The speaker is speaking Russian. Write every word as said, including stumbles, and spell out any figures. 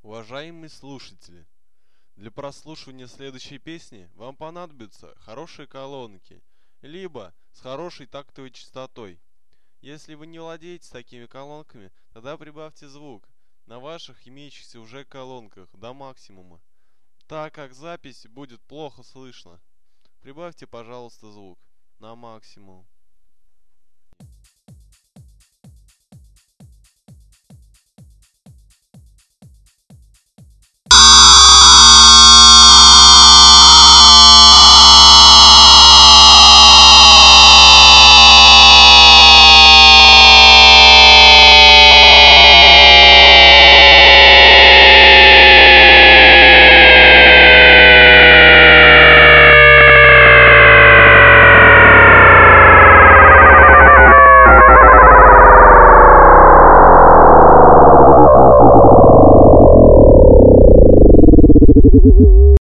Уважаемые слушатели, для прослушивания следующей песни вам понадобятся хорошие колонки, либо с хорошей тактовой частотой. Если вы не владеете такими колонками, тогда прибавьте звук на ваших имеющихся уже колонках до максимума, так как запись будет плохо слышно. Прибавьте, пожалуйста, звук на максимум.